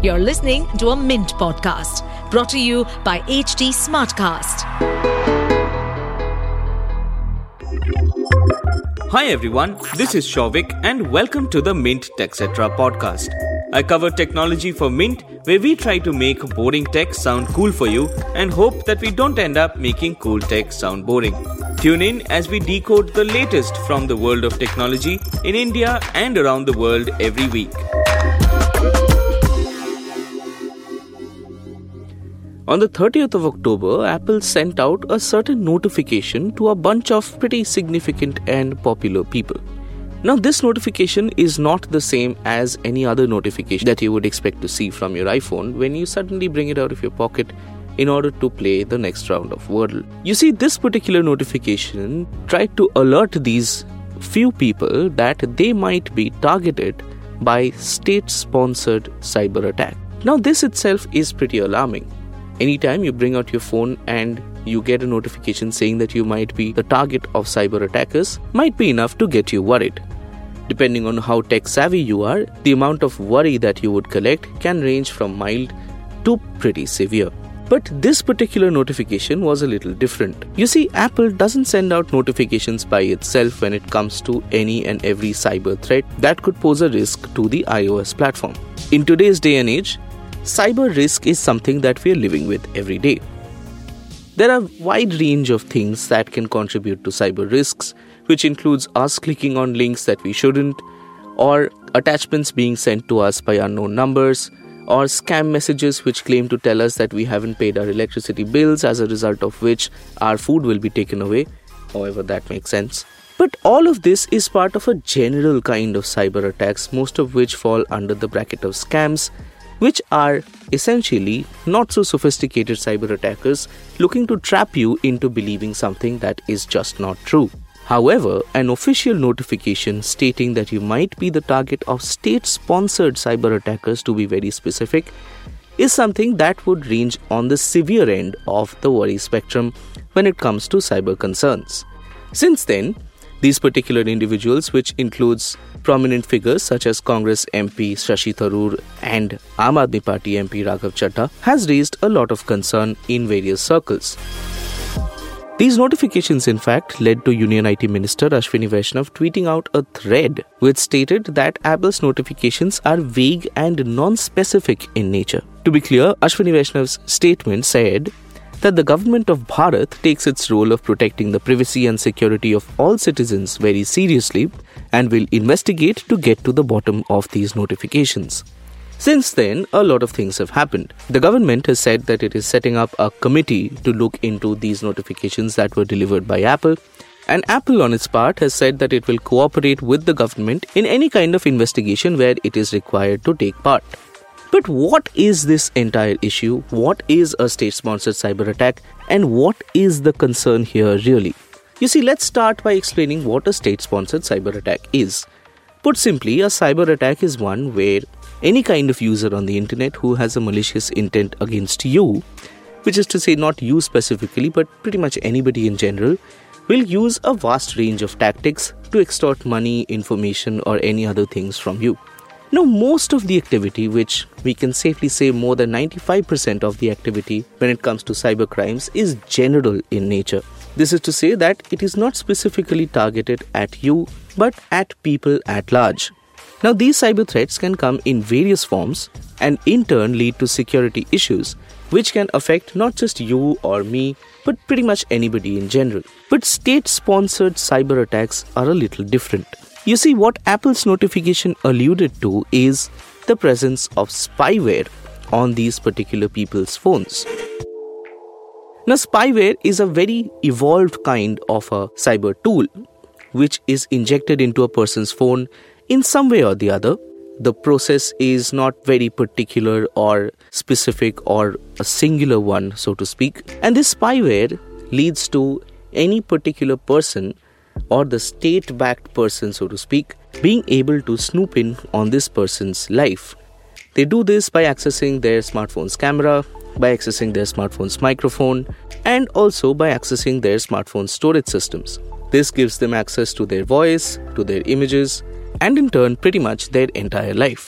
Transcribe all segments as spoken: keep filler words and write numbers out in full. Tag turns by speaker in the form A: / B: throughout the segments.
A: You're listening to a Mint podcast brought to you by H T Smartcast.
B: Hi everyone, this is Shovik and welcome to the Mint TechCetra podcast. I cover technology for Mint, where we try to make boring tech sound cool for you and hope that we don't end up making cool tech sound boring. Tune in as we decode the latest from the world of technology in India and around the world every week. On the thirtieth of October, Apple sent out a certain notification to a bunch of pretty significant and popular people. Now, this notification is not the same as any other notification that you would expect to see from your iPhone when you suddenly bring it out of your pocket in order to play the next round of Wordle. You see, this particular notification tried to alert these few people that they might be targeted by state-sponsored cyber attack. Now, this itself is pretty alarming. Anytime you bring out your phone and you get a notification saying that you might be the target of cyber attackers might be enough to get you worried. Depending on how tech savvy you are, the amount of worry that you would collect can range from mild to pretty severe. But this particular notification was a little different. You see, Apple doesn't send out notifications by itself when it comes to any and every cyber threat that could pose a risk to the iOS platform. In today's day and age, cyber risk is something that we are living with every day. There are a wide range of things that can contribute to cyber risks, which includes us clicking on links that we shouldn't, or attachments being sent to us by unknown numbers, or scam messages which claim to tell us that we haven't paid our electricity bills, as a result of which our food will be taken away, however that makes sense. But all of this is part of a general kind of cyber attacks, most of which fall under the bracket of scams, which are essentially not so sophisticated cyber attackers looking to trap you into believing something that is just not true. However, an official notification stating that you might be the target of state-sponsored cyber attackers, to be very specific, is something that would range on the severe end of the worry spectrum when it comes to cyber concerns. Since then, these particular individuals, which includes prominent figures such as Congress M P Shashi Tharoor and Aam Aadmi Party M P Raghav Chadha, has raised a lot of concern in various circles. These notifications, in fact, led to Union I T Minister Ashwini Vaishnav tweeting out a thread which stated that Apple's notifications are vague and non-specific in nature. To be clear, Ashwini Vaishnav's statement said that the government of Bharat takes its role of protecting the privacy and security of all citizens very seriously and will investigate to get to the bottom of these notifications. Since then, a lot of things have happened. The government has said that it is setting up a committee to look into these notifications that were delivered by Apple, and Apple on its part has said that it will cooperate with the government in any kind of investigation where it is required to take part. But what is this entire issue? What is a state-sponsored cyber attack? And what is the concern here really? You see, let's start by explaining what a state-sponsored cyber attack is. Put simply, a cyber attack is one where any kind of user on the internet who has a malicious intent against you, which is to say not you specifically, but pretty much anybody in general, will use a vast range of tactics to extort money, information, or any other things from you. Now, most of the activity, which we can safely say more than ninety-five percent of the activity when it comes to cyber crimes, is general in nature. This is to say that it is not specifically targeted at you, but at people at large. Now, these cyber threats can come in various forms and in turn lead to security issues, which can affect not just you or me, but pretty much anybody in general. But state-sponsored cyber attacks are a little different. You see, what Apple's notification alluded to is the presence of spyware on these particular people's phones. Now, spyware is a very evolved kind of a cyber tool which is injected into a person's phone in some way or the other. The process is not very particular or specific or a singular one, so to speak. And this spyware leads to any particular person or the state-backed person, so to speak, being able to snoop in on this person's life. They do this by accessing their smartphone's camera, by accessing their smartphone's microphone, and also by accessing their smartphone's storage systems. This gives them access to their voice, to their images, and in turn pretty much their entire life.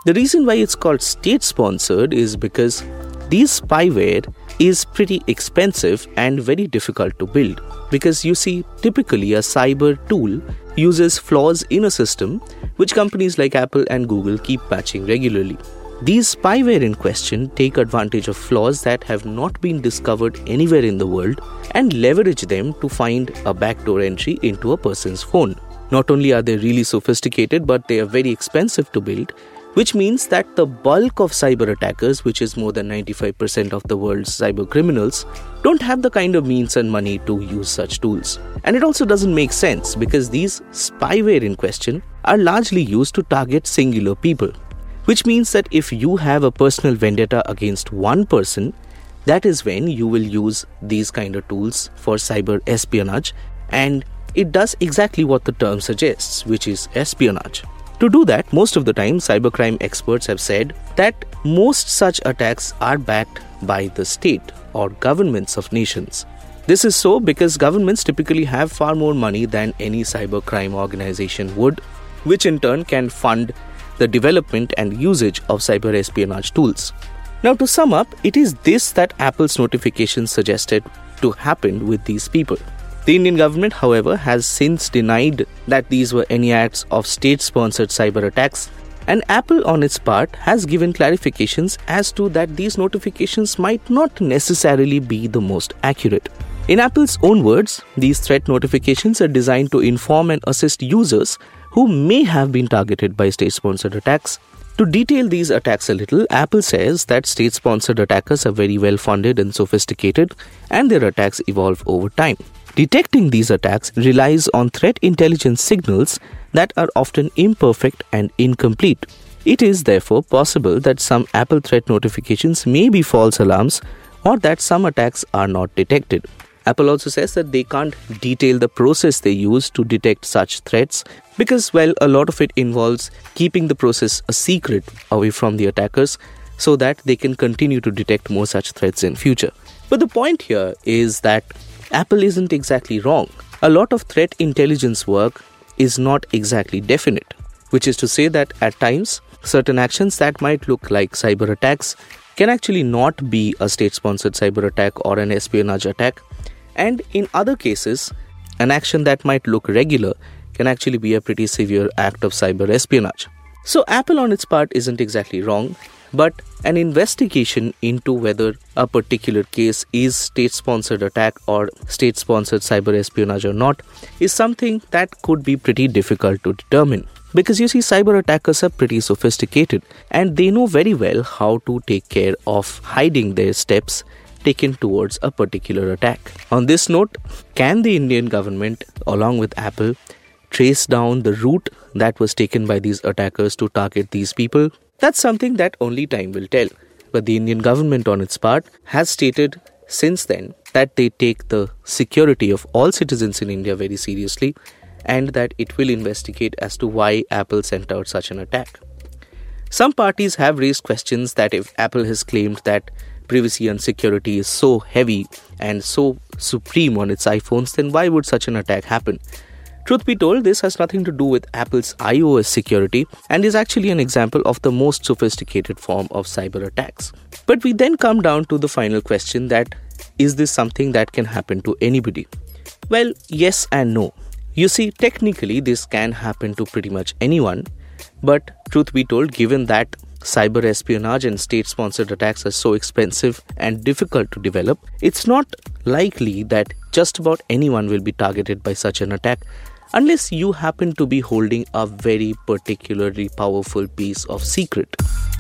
B: The reason why it's called state-sponsored is because these spyware is pretty expensive and very difficult to build. Because you see, typically a cyber tool uses flaws in a system which companies like Apple and Google keep patching regularly. These spyware in question take advantage of flaws that have not been discovered anywhere in the world and leverage them to find a backdoor entry into a person's phone. Not only are they really sophisticated, but they are very expensive to build, which means that the bulk of cyber attackers, which is more than ninety-five percent of the world's cyber criminals, don't have the kind of means and money to use such tools. And it also doesn't make sense because these spyware in question are largely used to target singular people, which means that if you have a personal vendetta against one person, that is when you will use these kind of tools for cyber espionage, and it does exactly what the term suggests, which is espionage. To do that, most of the time, cybercrime experts have said that most such attacks are backed by the state or governments of nations. This is so because governments typically have far more money than any cybercrime organization would, which in turn can fund the development and usage of cyber espionage tools. Now, to sum up, it is this that Apple's notification suggested to happen with these people. The Indian government, however, has since denied that these were any acts of state-sponsored cyber attacks, and Apple on its part has given clarifications as to that these notifications might not necessarily be the most accurate. In Apple's own words, these threat notifications are designed to inform and assist users who may have been targeted by state-sponsored attacks. To detail these attacks a little, Apple says that state-sponsored attackers are very well funded and sophisticated, and their attacks evolve over time. Detecting these attacks relies on threat intelligence signals that are often imperfect and incomplete. It is therefore possible that some Apple threat notifications may be false alarms or that some attacks are not detected. Apple also says that they can't detail the process they use to detect such threats because, well, a lot of it involves keeping the process a secret away from the attackers so that they can continue to detect more such threats in future. But the point here is that Apple isn't exactly wrong. A lot of threat intelligence work is not exactly definite, which is to say that at times, certain actions that might look like cyber attacks can actually not be a state-sponsored cyber attack or an espionage attack, and in other cases, an action that might look regular can actually be a pretty severe act of cyber espionage. So Apple on its part isn't exactly wrong, but an investigation into whether a particular case is state-sponsored attack or state-sponsored cyber espionage or not is something that could be pretty difficult to determine. Because you see, cyber attackers are pretty sophisticated and they know very well how to take care of hiding their steps taken towards a particular attack. On this note, can the Indian government, along with Apple, trace down the route that was taken by these attackers to target these people? That's something that only time will tell. But the Indian government on its part has stated since then that they take the security of all citizens in India very seriously and that it will investigate as to why Apple sent out such an attack. Some parties have raised questions that if Apple has claimed that privacy and security is so heavy and so supreme on its iPhones, then why would such an attack happen? Truth be told, this has nothing to do with Apple's iOS security and is actually an example of the most sophisticated form of cyber attacks. But we then come down to the final question that, is this something that can happen to anybody? Well, yes and no. You see, technically this can happen to pretty much anyone, but truth be told, given that cyber espionage and state-sponsored attacks are so expensive and difficult to develop, it's not likely that just about anyone will be targeted by such an attack unless you happen to be holding a very particularly powerful piece of secret.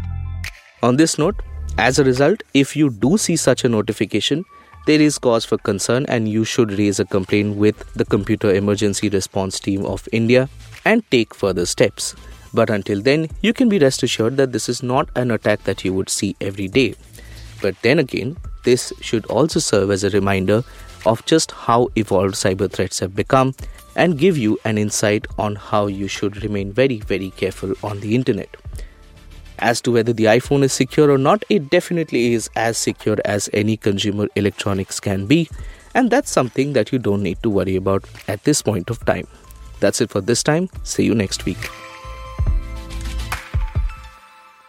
B: On this note, as a result, if you do see such a notification, there is cause for concern and you should raise a complaint with the Computer Emergency Response Team of India and take further steps. But until then, you can be rest assured that this is not an attack that you would see every day. But then again, this should also serve as a reminder of just how evolved cyber threats have become and give you an insight on how you should remain very, very careful on the internet. As to whether the iPhone is secure or not, it definitely is as secure as any consumer electronics can be, and that's something that you don't need to worry about at this point of time. That's it for this time. See you next week.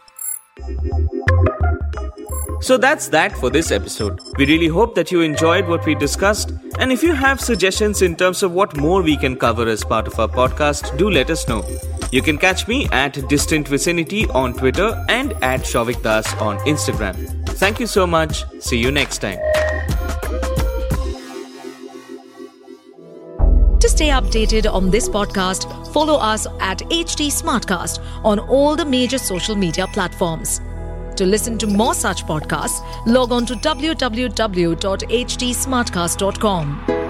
B: So that's that for this episode. We really hope that you enjoyed what we discussed. And if you have suggestions in terms of what more we can cover as part of our podcast, do let us know. You can catch me at Distant Vicinity on Twitter and at Shavik Das on Instagram. Thank you so much. See you next time.
A: To stay updated on this podcast, follow us at H D Smartcast on all the major social media platforms. To listen to more such podcasts, log on to w w w dot h d smartcast dot com.